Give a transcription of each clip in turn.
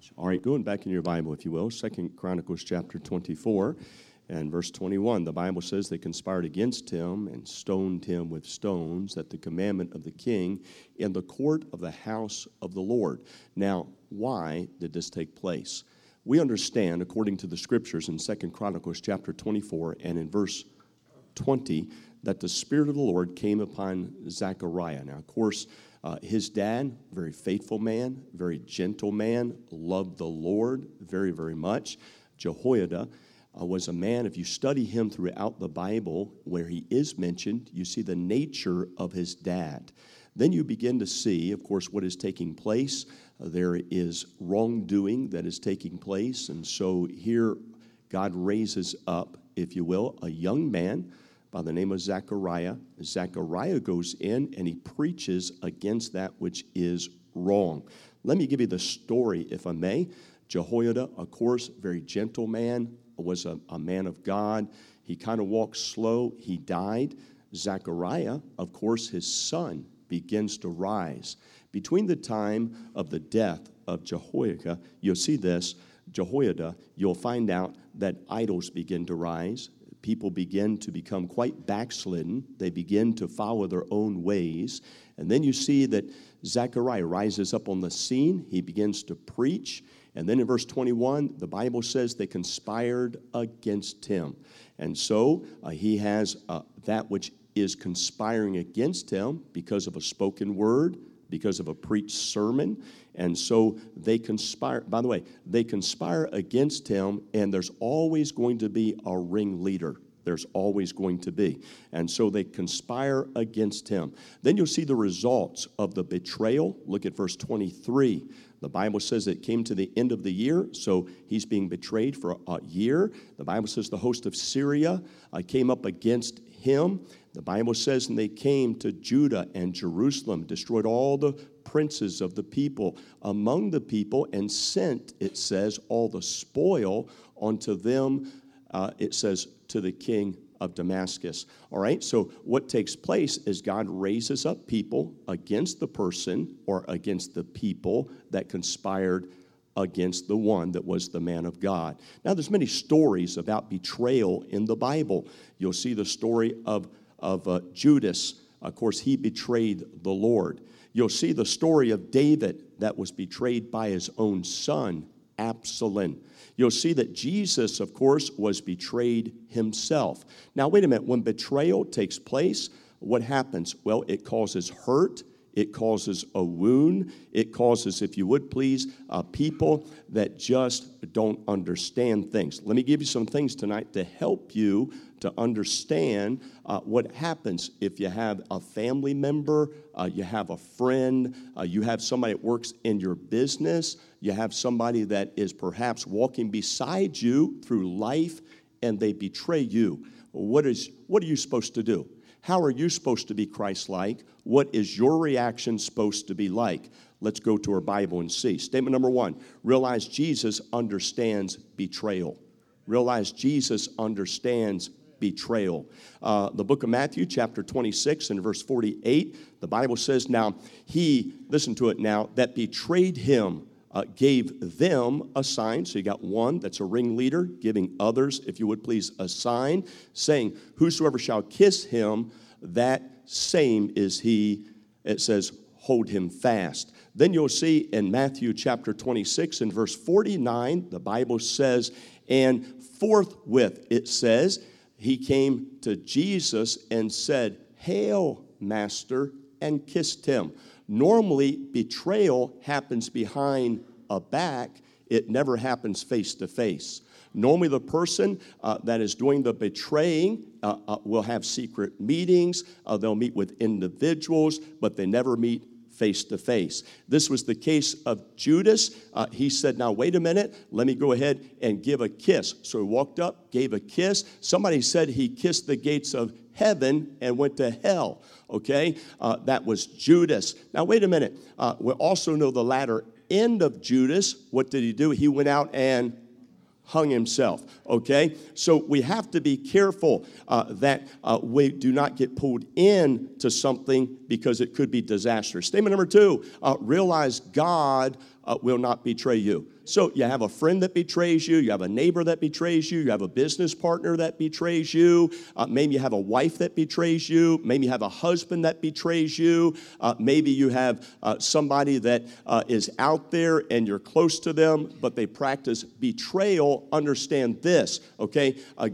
All right, going back in your Bible, if you will, 2 Chronicles chapter 24 and verse 21, the Bible says they conspired against him and stoned him with stones at the commandment of the king in the court of the house of the Lord. Now, why did this take place? We understand, according to the scriptures in 2 Chronicles chapter 24 and in verse 20, that the Spirit of the Lord came upon Zechariah. Now, of course, his dad, very faithful man, very gentle man, loved the Lord very, very much. Jehoiada was a man, if you study him throughout the Bible, where he is mentioned, you see the nature of his dad. Then you begin to see, of course, what is taking place. There is wrongdoing that is taking place. And so here God raises up, if you will, a young man by the name of Zechariah. Zechariah goes in and he preaches against that which is wrong. Let me give you the story, if I may. Jehoiada, of course, very gentle man, was a man of God. He kind of walked slow. He died. Zechariah, of course, his son, begins to rise. Between the time of the death of Jehoiada, you'll see this, Jehoiada, you'll find out that idols begin to rise. People begin to become quite backslidden. They begin to follow their own ways. And then you see that Zechariah rises up on the scene. He begins to preach. And then in verse 21, the Bible says they conspired against him. And so he has that which is conspiring against him because of a spoken word, because of a preached sermon. And so they conspire, by the way, they conspire against him, and there's always going to be a ringleader. There's always going to be. And so they conspire against him. Then you'll see the results of the betrayal. Look at verse 23. The Bible says it came to the end of the year, so he's being betrayed for a year. The Bible says the host of Syria came up against him. The Bible says, and they came to Judah and Jerusalem, destroyed all the princes of the people among the people, and sent, it says, all the spoil unto them, it says, to the king of Damascus. All right, so what takes place is God raises up people against the person or against the people that conspired against the one that was the man of God. Now, there's many stories about betrayal in the Bible. You'll see the story of Judas. Of course, he betrayed the Lord. You'll see the story of David that was betrayed by his own son, Absalom. You'll see that Jesus, of course, was betrayed himself. Now, wait a minute. When betrayal takes place, what happens? Well, it causes hurt. It causes a wound. It causes, if you would please, people that just don't understand things. Let me give you some things tonight to help you to understand what happens if you have a family member, you have a friend, you have somebody that works in your business, you have somebody that is perhaps walking beside you through life, and they betray you. What are you supposed to do? How are you supposed to be Christ-like? What is your reaction supposed to be like? Let's go to our Bible and see. Statement number 1, realize Jesus understands betrayal. Realize Jesus understands betrayal. The book of Matthew, chapter 26 and verse 48, the Bible says, now he, listen to it now, that betrayed him gave them a sign. So you got one that's a ringleader, giving others, if you would please, a sign, saying, whosoever shall kiss him, that same is he. It says, hold him fast. Then you'll see in Matthew chapter 26 and verse 49, the Bible says, and forthwith it says, he came to Jesus and said, hail, master, and kissed him. Normally, betrayal happens behind a back. It never happens face to face. Normally, the person that is doing the betraying will have secret meetings. They'll meet with individuals, but they never meet face to face. This was the case of Judas. He said, now, wait a minute. Let me go ahead and give a kiss. So he walked up, gave a kiss. Somebody said he kissed the gates of heaven and went to hell. Okay? That was Judas. Now, wait a minute. We also know the latter end of Judas. What did he do? He went out and hung himself, okay? So we have to be careful that we do not get pulled into something because it could be disastrous. Statement number 2, realize God will not betray you. So you have a friend that betrays you. You have a neighbor that betrays you. You have a business partner that betrays you. Maybe you have a wife that betrays you. Maybe you have a husband that betrays you. Maybe you have somebody that is out there and you're close to them, but they practice betrayal. Understand this, okay?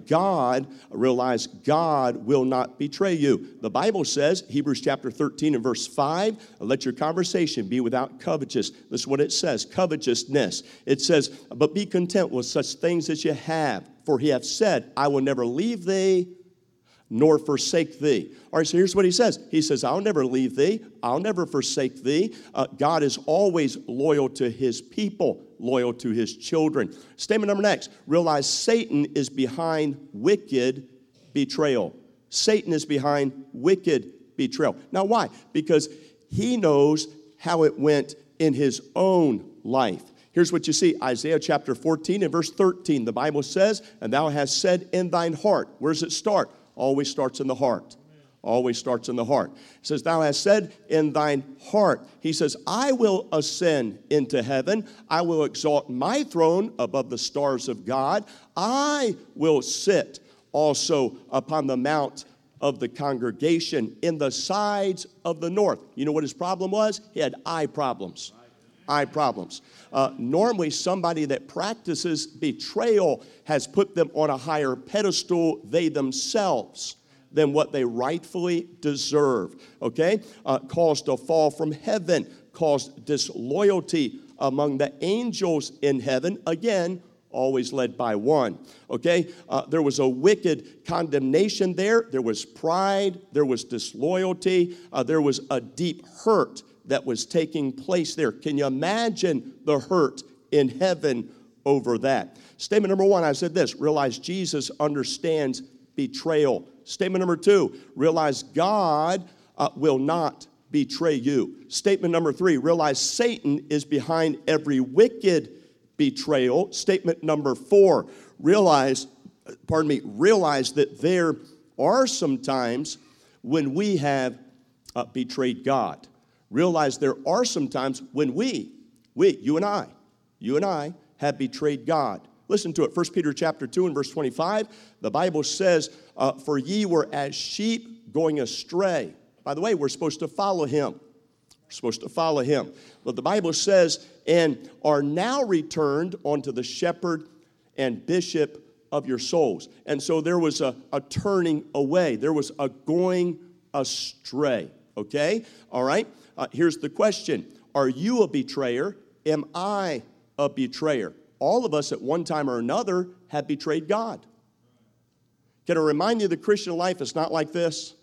Realize God will not betray you. The Bible says, Hebrews chapter 13 and verse 5, let your conversation be without covetousness. This is what it says, covetousness. It says, but be content with such things as you have, for he hath said, I will never leave thee nor forsake thee. All right, so here's what he says. He says, I'll never leave thee. I'll never forsake thee. God is always loyal to his people, loyal to his children. Statement number next, realize Satan is behind wicked betrayal. Satan is behind wicked betrayal. Now, why? Because he knows how it went in his own life. Here's what you see, Isaiah chapter 14 and verse 13. The Bible says, and thou hast said in thine heart. Where does it start? Always starts in the heart. Always starts in the heart. It says, thou hast said in thine heart. He says, I will ascend into heaven. I will exalt my throne above the stars of God. I will sit also upon the mount of the congregation in the sides of the north. You know what his problem was? He had eye problems. Eye problems. Normally, somebody that practices betrayal has put them on a higher pedestal, they themselves, than what they rightfully deserve. Okay? Caused a fall from heaven, caused disloyalty among the angels in heaven. Again, always led by one. Okay? There was a wicked condemnation there. There was pride. There was disloyalty. There was a deep hurt that was taking place there. Can you imagine the hurt in heaven over that? Statement number one, I said this, realize Jesus understands betrayal. Statement number two, realize God will not betray you. Statement number three, realize Satan is behind every wicked betrayal. Statement number four, realize that there are some times when we have betrayed God. Realize there are some times when you and I have betrayed God. Listen to it, 1 Peter chapter 2 and verse 25. The Bible says, for ye were as sheep going astray. By the way, we're supposed to follow him. We're supposed to follow him. But the Bible says, and are now returned unto the shepherd and bishop of your souls. And so there was a turning away. There was a going astray. Okay? All right? Here's the question. Are you a betrayer? Am I a betrayer? All of us at one time or another have betrayed God. Can I remind you the Christian life is not like this?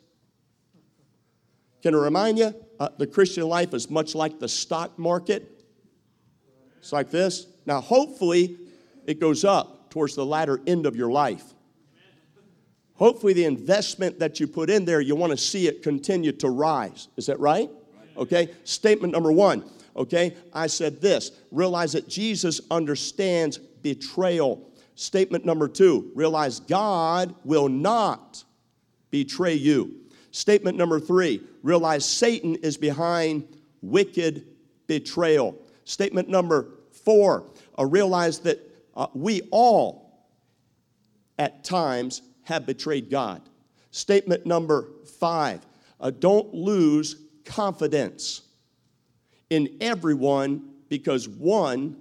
Can I remind you the Christian life is much like the stock market? It's like this. Now, hopefully, it goes up towards the latter end of your life. Hopefully, the investment that you put in there, you want to see it continue to rise. Is that right? Okay, statement number one, okay, I said this, realize that Jesus understands betrayal. Statement number two, realize God will not betray you. Statement number three, realize Satan is behind wicked betrayal. Statement number four, realize that we all at times have betrayed God. Statement number five, don't lose confidence in everyone because of one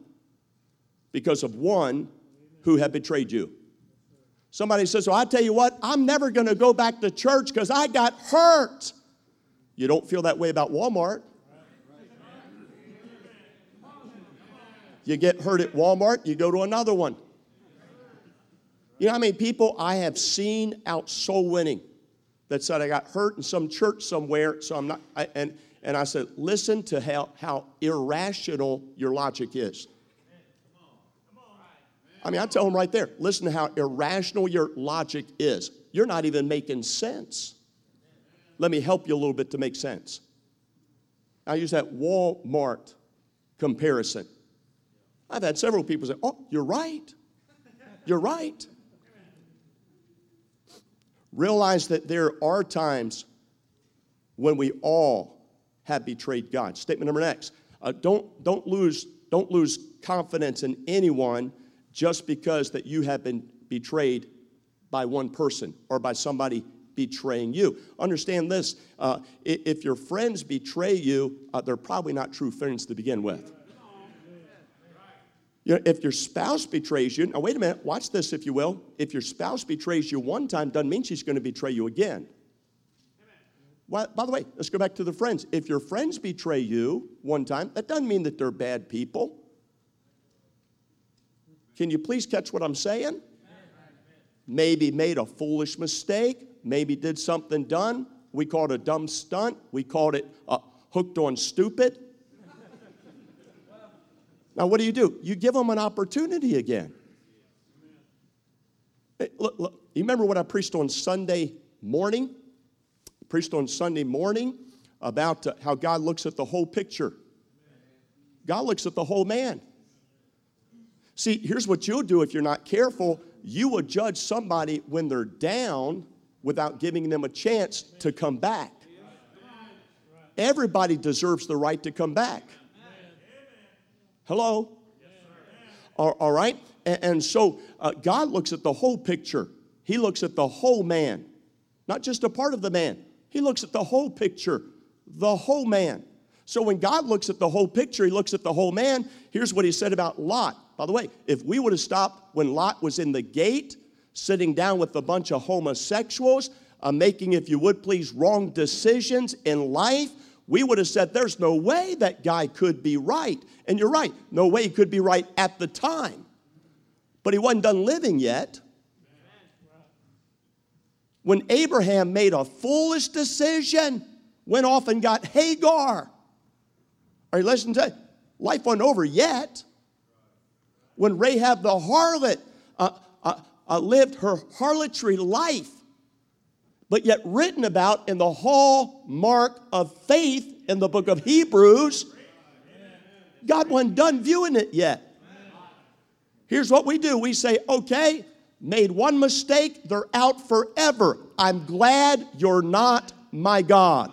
who had betrayed you. Somebody says, well, I tell you what, I'm never going to go back to church because I got hurt. You don't feel that way about Walmart. You get hurt at Walmart, you go to another one. You know how many people I have seen out soul winning that said I got hurt in some church somewhere, so I'm not, and I said, listen to how irrational your logic is. I mean, I tell them right there, listen to how irrational your logic is. You're not even making sense. Let me help you a little bit to make sense. I use that Walmart comparison. I've had several people say, oh, you're right. You're right. Realize that there are times when we all have betrayed God. Statement number next. Don't lose confidence in anyone just because that you have been betrayed by one person or by somebody betraying you. Understand this, if your friends betray you, they're probably not true friends to begin with. You know, if your spouse betrays you, now wait a minute, watch this if you will. If your spouse betrays you one time, doesn't mean she's going to betray you again. Well, by the way, let's go back to the friends. If your friends betray you one time, that doesn't mean that they're bad people. Can you please catch what I'm saying? Maybe made a foolish mistake, maybe did something dumb. We called it a dumb stunt. We called it hooked on stupid. Now, what do? You give them an opportunity again. Hey, look, you remember what I preached on Sunday morning? I preached on Sunday morning about how God looks at the whole picture. God looks at the whole man. See, here's what you'll do if you're not careful. You will judge somebody when they're down without giving them a chance to come back. Everybody deserves the right to come back. Hello? All right? And so God looks at the whole picture. He looks at the whole man, not just a part of the man. He looks at the whole picture, the whole man. So when God looks at the whole picture, he looks at the whole man. Here's what he said about Lot. By the way, if we would have stopped when Lot was in the gate, sitting down with a bunch of homosexuals, making, if you would please, wrong decisions in life, we would have said, there's no way that guy could be right. And you're right, no way he could be right at the time. But he wasn't done living yet. When Abraham made a foolish decision, went off and got Hagar. Are you listening to it? Life wasn't over yet. When Rahab the harlot lived her harlotry life, but yet written about in the hallmark of faith in the book of Hebrews, God wasn't done viewing it yet. Here's what we do. We say, okay, made one mistake, they're out forever. I'm glad you're not my God.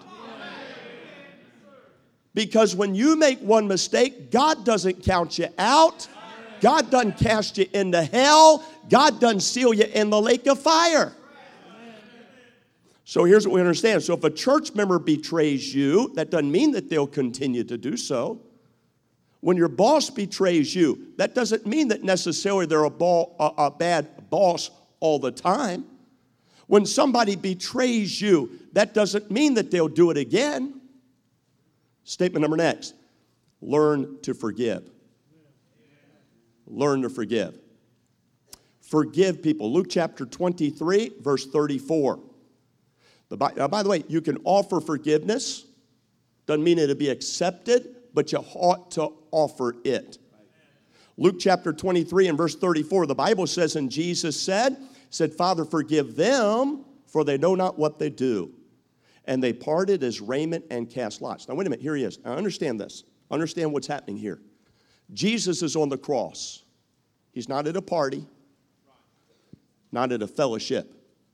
Because when you make one mistake, God doesn't count you out. God doesn't cast you into hell. God doesn't seal you in the lake of fire. So here's what we understand. So if a church member betrays you, that doesn't mean that they'll continue to do so. When your boss betrays you, that doesn't mean that necessarily they're a bad boss all the time. When somebody betrays you, that doesn't mean that they'll do it again. Statement number next, learn to forgive. Learn to forgive. Forgive people. Luke chapter 23, verse 34. By the way, you can offer forgiveness. Doesn't mean it'll be accepted, but you ought to offer it. Luke chapter 23 and verse 34, the Bible says, and Jesus said, Father, forgive them, for they know not what they do. And they parted as raiment and cast lots. Now, wait a minute. Here he is. Now, understand this. Understand what's happening here. Jesus is on the cross. He's not at a party, not at a fellowship.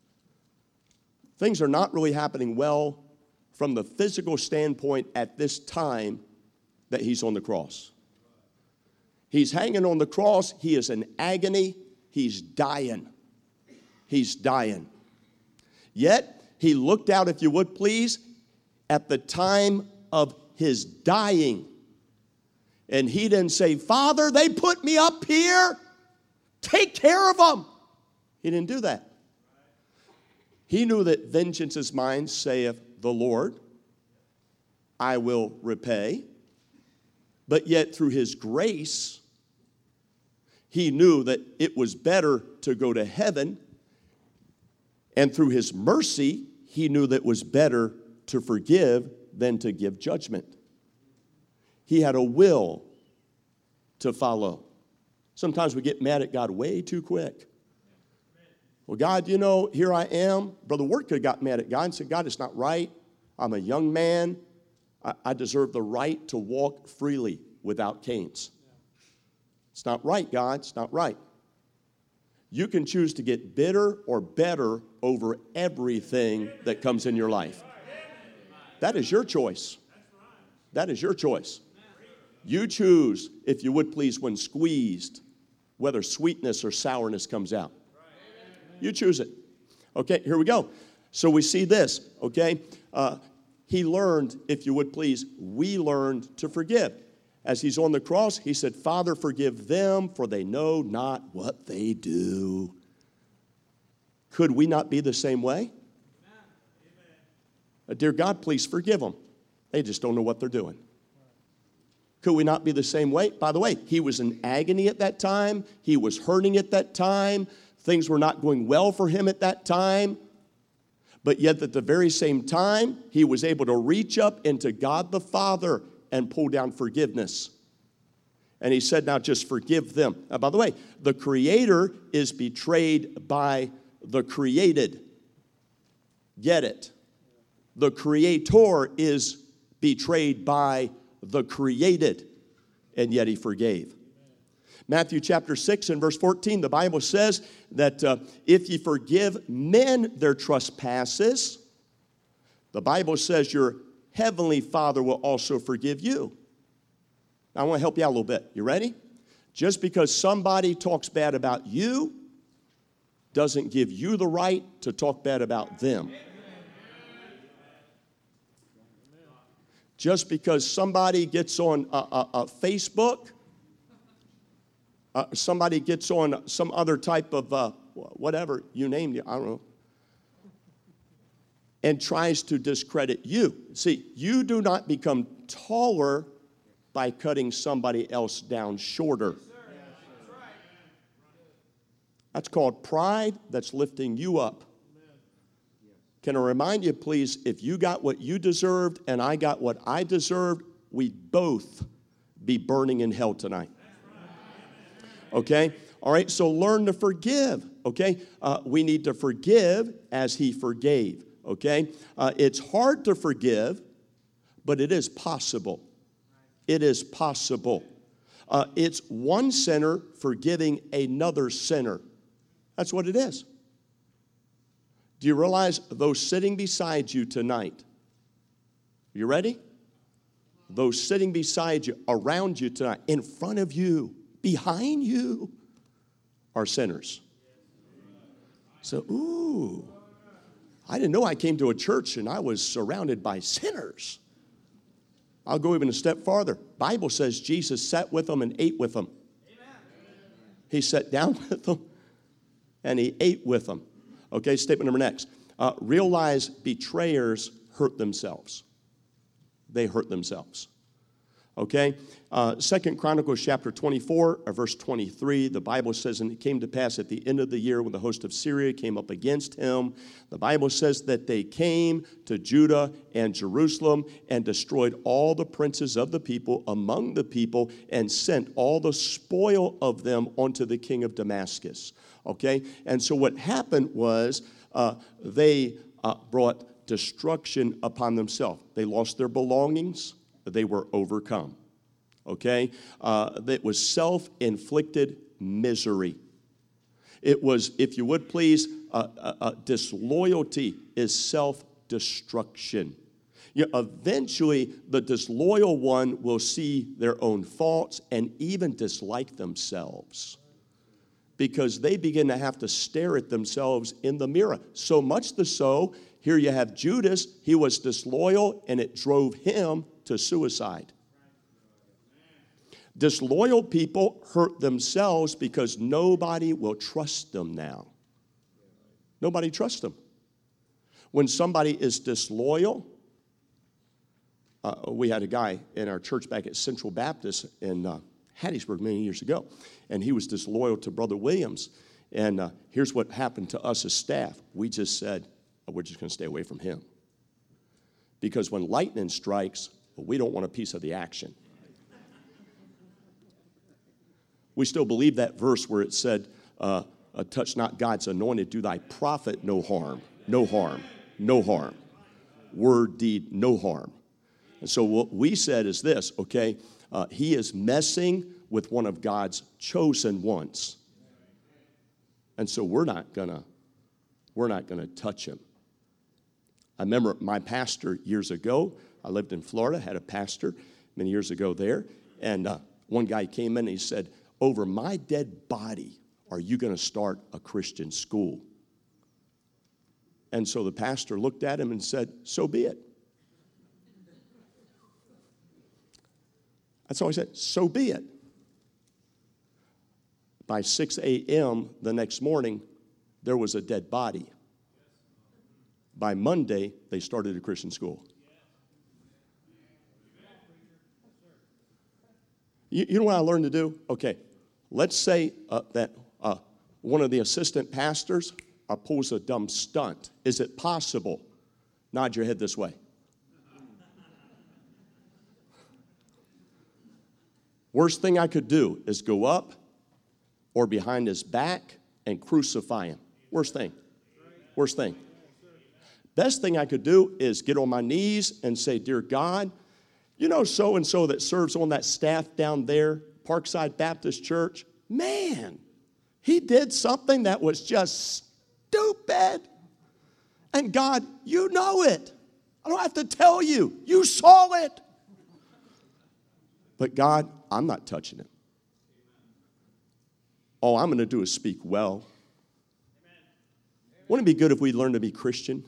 Things are not really happening well from the physical standpoint at this time that he's on the cross. He's hanging on the cross. He is in agony. He's dying. He's dying. Yet, he looked out, if you would please, at the time of his dying. And he didn't say, Father, they put me up here. Take care of them. He didn't do that. He knew that vengeance is mine, saith the Lord. I will repay. But yet through his grace, he knew that it was better to go to heaven. And through his mercy, he knew that it was better to forgive than to give judgment. He had a will to follow. Sometimes we get mad at God way too quick. Well, God, you know, here I am. Brother Ward could have got mad at God and said, God, it's not right. I'm a young man. I deserve the right to walk freely without canes. It's not right, God. It's not right. You can choose to get bitter or better over everything that comes in your life. That is your choice. That is your choice. You choose, if you would please, when squeezed, whether sweetness or sourness comes out. You choose it. Okay, here we go. So we see this, okay? He learned, if you would please, we learned to forgive. As he's on the cross, he said, Father, forgive them, for they know not what they do. Could we not be the same way? Dear God, please forgive them. They just don't know what they're doing. Could we not be the same way? By the way, he was in agony at that time. He was hurting at that time. Things were not going well for him at that time. But yet at the very same time, he was able to reach up into God the Father and pull down forgiveness. And he said, now just forgive them. By the way, the Creator is betrayed by the created. Get it? The Creator is betrayed by the created, and yet he forgave. Matthew chapter 6 and verse 14, the Bible says that if ye forgive men their trespasses, the Bible says your heavenly Father will also forgive you. Now, I want to help you out a little bit. You ready? Just because somebody talks bad about you doesn't give you the right to talk bad about them. Just because somebody gets on Facebook, somebody gets on some other type of whatever, you name it, I don't know, and tries to discredit you. See, you do not become taller by cutting somebody else down shorter. That's called pride that's lifting you up. Can I remind you, please, if you got what you deserved and I got what I deserved, we'd both be burning in hell tonight. Okay? All right, so learn to forgive, okay? We need to forgive as he forgave, okay? It's hard to forgive, but it is possible. It is possible. It's one sinner forgiving another sinner. That's what it is. Do you realize those sitting beside you tonight? You ready? Those sitting beside you, around you tonight, in front of you, behind you, are sinners. So, ooh, I didn't know I came to a church and I was surrounded by sinners. I'll go even a step farther. Bible says Jesus sat with them and ate with them. He sat down with them and he ate with them. Okay, statement number next. Realize betrayers hurt themselves. They hurt themselves. Okay? 2 Chronicles chapter 24, verse 23, the Bible says, and it came to pass at the end of the year when the host of Syria came up against him, the Bible says that they came to Judah and Jerusalem and destroyed all the princes of the people among the people and sent all the spoil of them onto the king of Damascus. Okay? And so what happened was they brought destruction upon themselves. They lost their belongings. They were overcome. Okay? That was self-inflicted misery. It was, if you would please, disloyalty is self-destruction. Eventually, the disloyal one will see their own faults and even dislike themselves, because they begin to have to stare at themselves in the mirror. So much so, here you have Judas. He was disloyal, and it drove him to suicide. Disloyal people hurt themselves because nobody will trust them now. Nobody trusts them. When somebody is disloyal, we had a guy in our church back at Central Baptist in Hattiesburg many years ago, and he was disloyal to Brother Williams. And here's what happened to us as staff. We just said, we're just going to stay away from him. Because when lightning strikes, we don't want a piece of the action. We still believe that verse where it said, touch not God's anointed, do thy prophet no harm, no harm, no harm. Word, deed, no harm. And so what we said is this, okay, he is messing with one of God's chosen ones. And so we're not gonna touch him. I remember my pastor years ago, I lived in Florida, had a pastor many years ago there, And one guy came in and he said, over my dead body, are you going to start a Christian school? And so the pastor looked at him and said, so be it. That's all he said, so be it. By 6 a.m. the next morning, there was a dead body. By Monday, they started a Christian school. You know what I learned to do? Okay, let's say that one of the assistant pastors pulls a dumb stunt. Is it possible? Nod your head this way. Worst thing I could do is go up or behind his back and crucify him. Worst thing. Worst thing. Best thing I could do is get on my knees and say, dear God, you know so-and-so that serves on that staff down there, Parkside Baptist Church? Man, he did something that was just stupid. And God, you know it. I don't have to tell you. You saw it. But God, I'm not touching it. All I'm going to do is speak well. Wouldn't it be good if we learned to be Christian?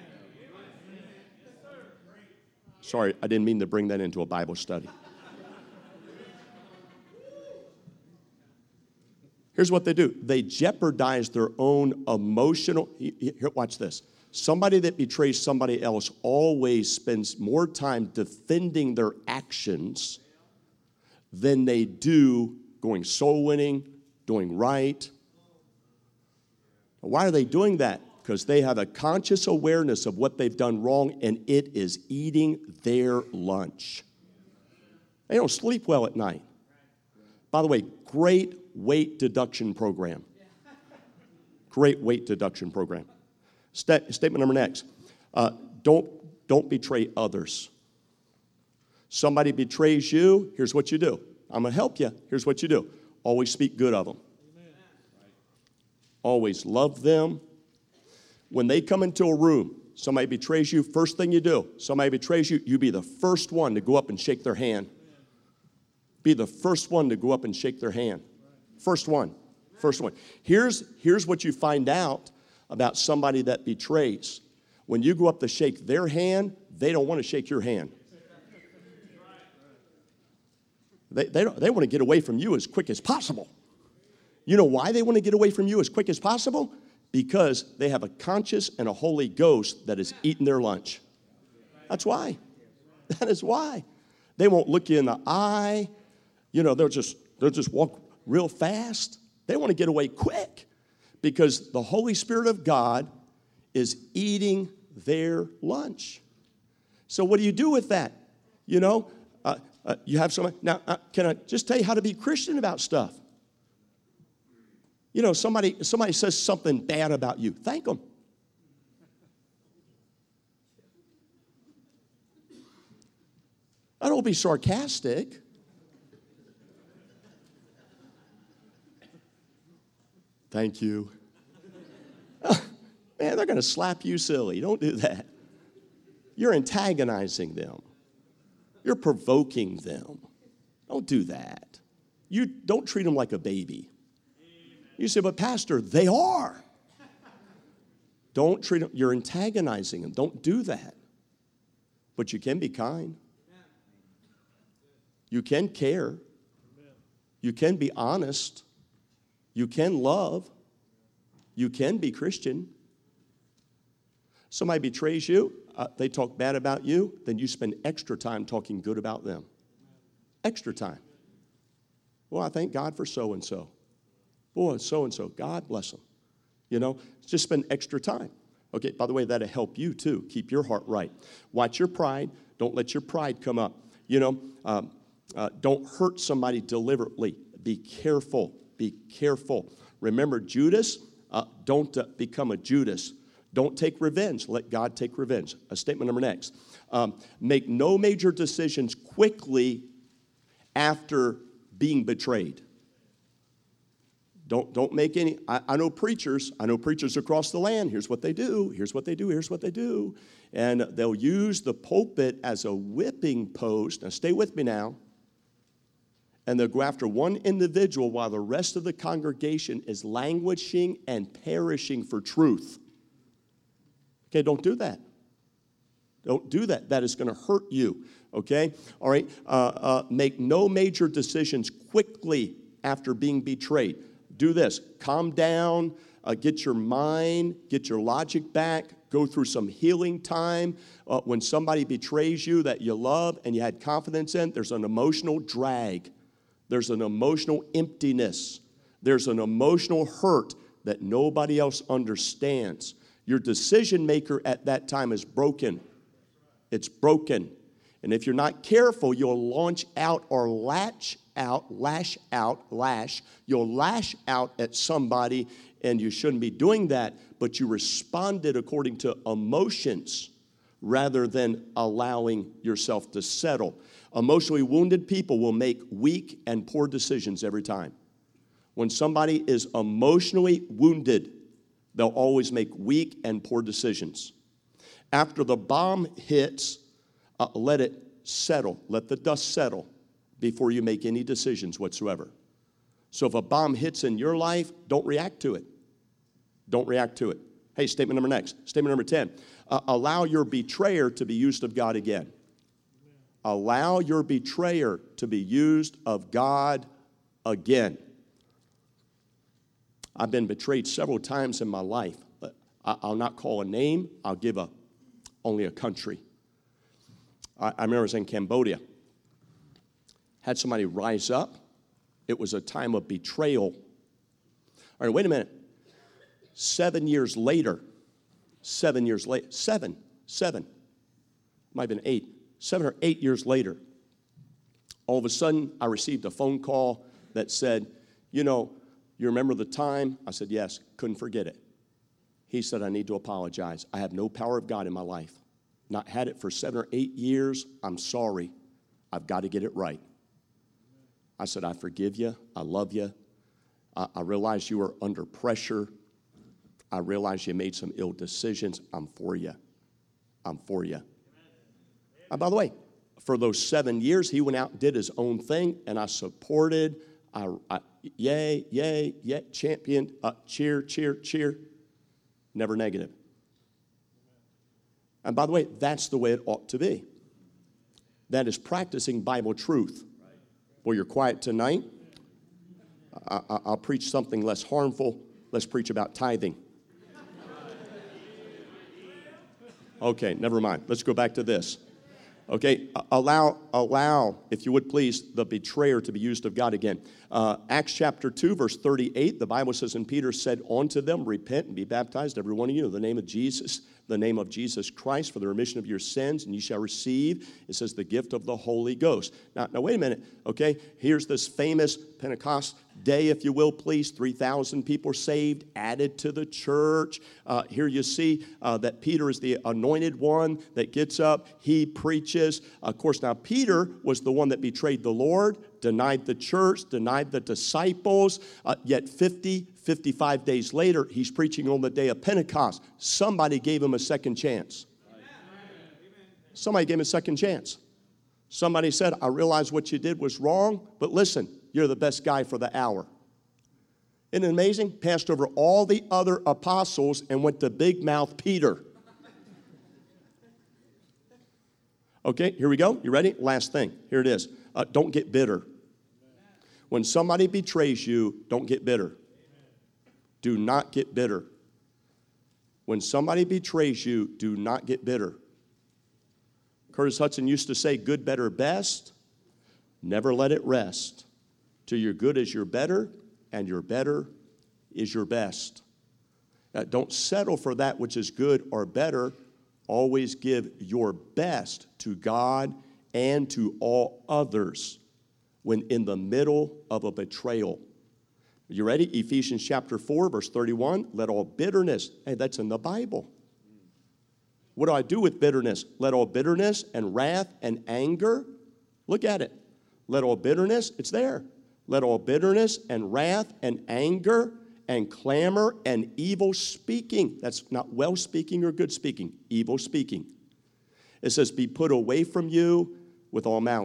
Sorry, I didn't mean to bring that into a Bible study. Here's what they do. They jeopardize their own emotional. Here, watch this. Somebody that betrays somebody else always spends more time defending their actions than they do going soul winning, doing right. Why are they doing that? Because they have a conscious awareness of what they've done wrong, and it is eating their lunch. They don't sleep well at night. By the way, great weight deduction program. Great weight deduction program. Statement number next. Don't betray others. Somebody betrays you, here's what you do. I'm going to help you. Here's what you do. Always speak good of them. Always love them. When they come into a room, somebody betrays you, first thing you do, somebody betrays you, you be the first one to go up and shake their hand. Be the first one to go up and shake their hand. First one. First one. Here's what you find out about somebody that betrays. When you go up to shake their hand, they don't want to shake your hand. They want to get away from you as quick as possible. You know why they want to get away from you as quick as possible? Because they have a conscience and a Holy Ghost that is eating their lunch. That's why. That is why. They won't look you in the eye. You know, they'll just walk real fast. They want to get away quick because the Holy Spirit of God is eating their lunch. So what do you do with that? You know, you have somebody. Now, can I just tell you how to be Christian about stuff? You know, somebody says something bad about you. Thank them. I don't be sarcastic. Thank you. Man, they're going to slap you silly. Don't do that. You're antagonizing them. You're provoking them. Don't do that. You don't treat them like a baby. You say, but Pastor, they are. Don't treat them. You're antagonizing them. Don't do that. But you can be kind. You can care. You can be honest. You can love. You can be Christian. Somebody betrays you. They talk bad about you. Then you spend extra time talking good about them. Extra time. Well, I thank God for so-and-so. Boy, so-and-so, God bless them. You know, just spend extra time. Okay, by the way, that'll help you too. Keep your heart right. Watch your pride. Don't let your pride come up. You know, don't hurt somebody deliberately. Be careful. Be careful. Remember, Judas, don't become a Judas. Don't take revenge. Let God take revenge. Statement number next. Make no major decisions quickly after being betrayed. Don't make any. I know preachers across the land. Here's what they do. Here's what they do. Here's what they do. And they'll use the pulpit as a whipping post. Now, stay with me now. And they'll go after one individual while the rest of the congregation is languishing and perishing for truth. Okay, don't do that. Don't do that. That is going to hurt you. Okay? All right? Make no major decisions quickly after being betrayed. Do this. Calm down. Get your mind, get your logic back. Go through some healing time. When somebody betrays you that you love and you had confidence in, there's an emotional drag. There's an emotional emptiness. There's an emotional hurt that nobody else understands. Your decision maker at that time is broken. It's broken. And if you're not careful, you'll lash out. You'll lash out at somebody, and you shouldn't be doing that, but you responded according to emotions rather than allowing yourself to settle. Emotionally wounded people will make weak and poor decisions every time. When somebody is emotionally wounded, they'll always make weak and poor decisions. After the bomb hits, let it settle. Let the dust settle before you make any decisions whatsoever. So if a bomb hits in your life, don't react to it. Don't react to it. Hey, statement number next. Statement number 10. Allow your betrayer to be used of God again. Allow your betrayer to be used of God again. I've been betrayed several times in my life. I'll not call a name. I'll give only a country. I remember I was in Cambodia. Had somebody rise up. It was a time of betrayal. All right, wait a minute. 7 years later, might have been 8, 7 or 8 years later, all of a sudden I received a phone call that said, you remember the time? I said, yes, couldn't forget it. He said, I need to apologize. I have no power of God in my life. Not had it for 7 or 8 years. I'm sorry. I've got to get it right. I said, I forgive you. I love you. I realize you were under pressure. I realize you made some ill decisions. I'm for you. I'm for you. And by the way, for those 7 years, he went out and did his own thing, and I supported. Yay, champion, cheer, cheer, cheer. Never negative. And by the way, that's the way it ought to be. That is practicing Bible truth. Well, you're quiet tonight. I'll preach something less harmful. Let's preach about tithing. Okay, never mind. Let's go back to this. Okay, allow, if you would please, the betrayer to be used of God again. Acts chapter 2, verse 38, the Bible says, and Peter said unto them, repent and be baptized, every one of you, in the name of Jesus Christ, for the remission of your sins, and you shall receive, it says, the gift of the Holy Ghost. Now wait a minute, okay? Here's this famous Pentecost day, if you will, please. 3,000 people saved, added to the church. Here you see that Peter is the anointed one that gets up. He preaches. Of course, now Peter was the one that betrayed the Lord, denied the church, denied the disciples. Yet 55 days later, he's preaching on the day of Pentecost. Somebody gave him a second chance. Somebody gave him a second chance. Somebody said, I realize what you did was wrong, but listen, you're the best guy for the hour. Isn't it amazing? Passed over all the other apostles and went to big mouth Peter. Okay, here we go. You ready? Last thing. Here it is. Don't get bitter. When somebody betrays you, don't get bitter. Do not get bitter. When somebody betrays you, do not get bitter. Curtis Hudson used to say, good, better, best. Never let it rest. Till your good is your better, and your better is your best. Don't settle for that which is good or better. Always give your best to God and to all others when in the middle of a betrayal. You ready? Ephesians chapter 4, verse 31. Let all bitterness, hey, that's in the Bible. What do I do with bitterness? Let all bitterness and wrath and anger, look at it. Let all bitterness, it's there. Let all bitterness and wrath and anger and clamor and evil speaking. That's not well speaking or good speaking, evil speaking. It says, be put away from you with all malice.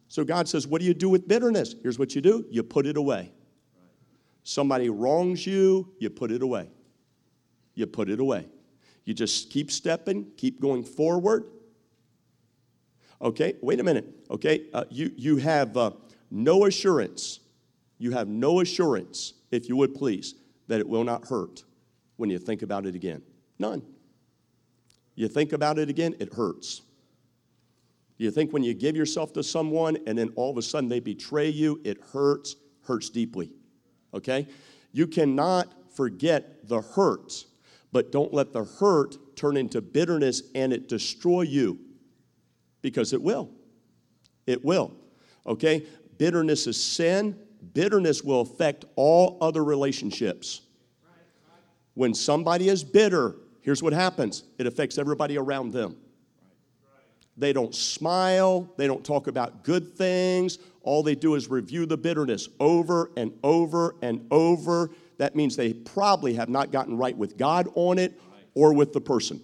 So God says, what do you do with bitterness? Here's what you do. You put it away. Somebody wrongs you, you put it away. You put it away. You just keep stepping, keep going forward. Okay, wait a minute. Okay, you have no assurance. You have no assurance, if you would please, that it will not hurt when you think about it again. None. You think about it again, it hurts. You think when you give yourself to someone and then all of a sudden they betray you, it hurts deeply. Okay? You cannot forget the hurt, but don't let the hurt turn into bitterness and it destroy you, because it will. It will. Okay? Bitterness is sin. Bitterness will affect all other relationships. When somebody is bitter, here's what happens. It affects everybody around them. They don't smile. They don't talk about good things. All they do is review the bitterness over and over and over. That means they probably have not gotten right with God on it or with the person.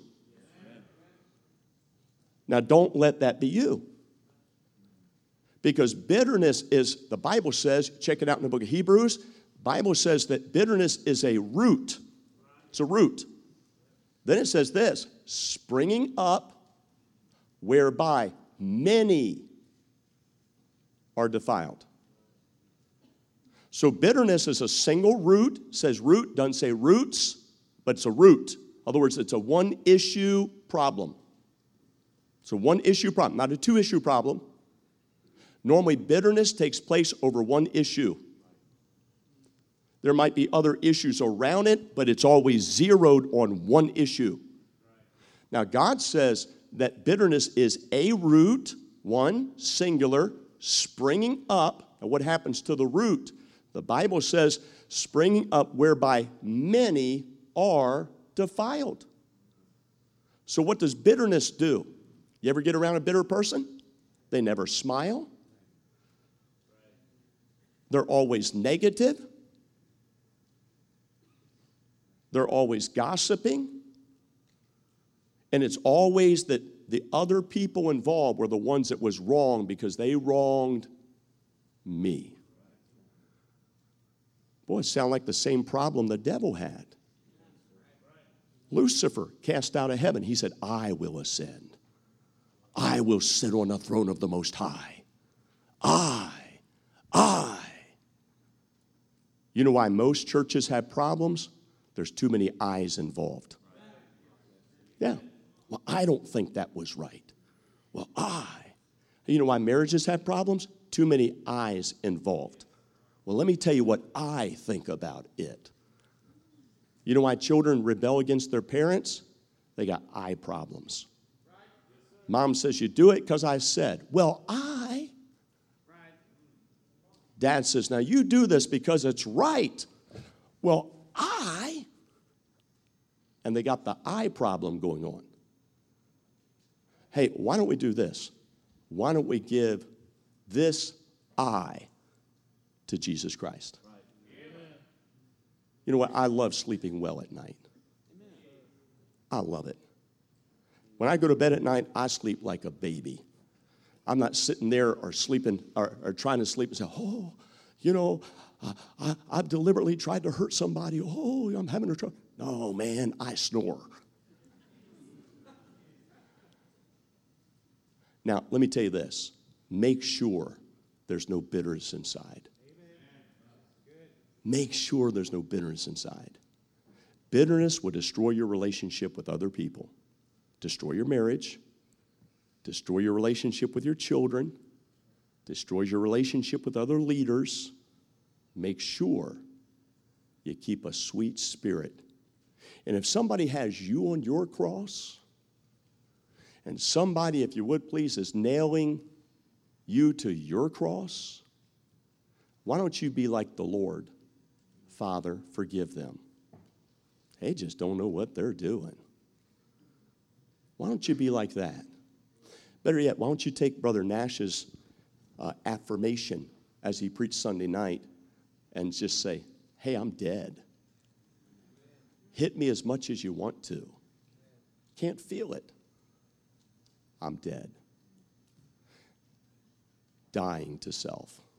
Now, don't let that be you. Because bitterness is, the Bible says, check it out in the book of Hebrews, the Bible says that bitterness is a root. It's a root. Then it says this, springing up whereby many are defiled. So bitterness is a single root. It says root, doesn't say roots, but it's a root. In other words, it's a one-issue problem. It's a one-issue problem, not a two-issue problem. Normally, bitterness takes place over one issue. There might be other issues around it, but it's always zeroed on one issue. Now, God says that bitterness is a root, one, singular, springing up. And what happens to the root? The Bible says springing up whereby many are defiled. So what does bitterness do? You ever get around a bitter person? They never smile. They're always negative. They're always gossiping. And it's always that the other people involved were the ones that was wrong because they wronged me. Boy, it sounds like the same problem the devil had. Lucifer cast out of heaven. He said, I will ascend. I will sit on the throne of the Most High. I. You know why most churches have problems? There's too many I's involved. Yeah. Well, I don't think that was right. Well, You know why marriages have problems? Too many I's involved. Well, let me tell you what I think about it. You know why children rebel against their parents? They got I problems. Mom says, you do it because I said. Well, Dad says, now you do this because it's right. Well, and they got the I problem going on. Hey, why don't we do this? Why don't we give this I to Jesus Christ? You know what? I love sleeping well at night. I love it. When I go to bed at night, I sleep like a baby. I'm not sitting there or sleeping or trying to sleep and say, I've deliberately tried to hurt somebody. I'm having a trouble. No, man, I snore. Now, let me tell you this. Make sure there's no bitterness inside. Make sure there's no bitterness inside. Bitterness will destroy your relationship with other people, destroy your marriage, destroy your relationship with your children, destroys your relationship with other leaders. Make sure you keep a sweet spirit. And if somebody has you on your cross, and somebody, if you would please, is nailing you to your cross, why don't you be like the Lord? Father, forgive them. They just don't know what they're doing. Why don't you be like that? Better yet, why don't you take Brother Nash's affirmation as he preached Sunday night and just say, hey, I'm dead. Hit me as much as you want to. Can't feel it. I'm dead. dying to self.